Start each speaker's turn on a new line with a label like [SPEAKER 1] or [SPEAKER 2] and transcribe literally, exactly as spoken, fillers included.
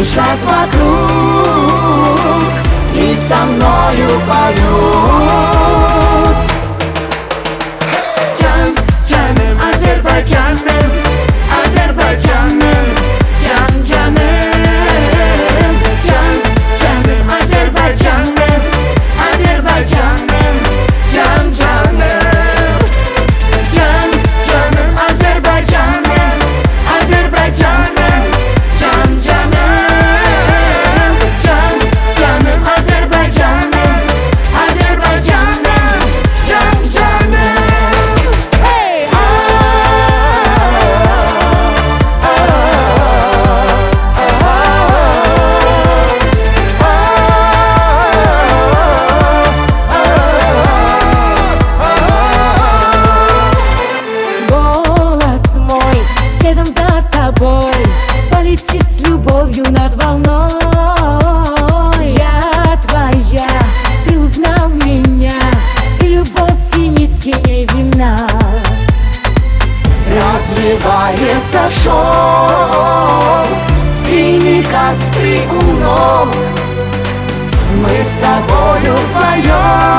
[SPEAKER 1] кружат вокруг и со мною поют. Can, canım Azerbaycanım, Azerbaycanım, can canım. Can, canım Azerbaycanım, Azerbaycanım, can canım. Can, canım Azerbaycanım, Azerbaycanım, can canım. Can, canım Azerbaycanım, Azerbaycanım, can canım. Hey! Ah, ah, ah,
[SPEAKER 2] Голос мой следом за тобой полетит с любовью над волной. Я твоя, ты узнал меня, и любовь кинет теней вина.
[SPEAKER 1] развивается шелк, синий каспий у ног. Мы с тобою вдвоем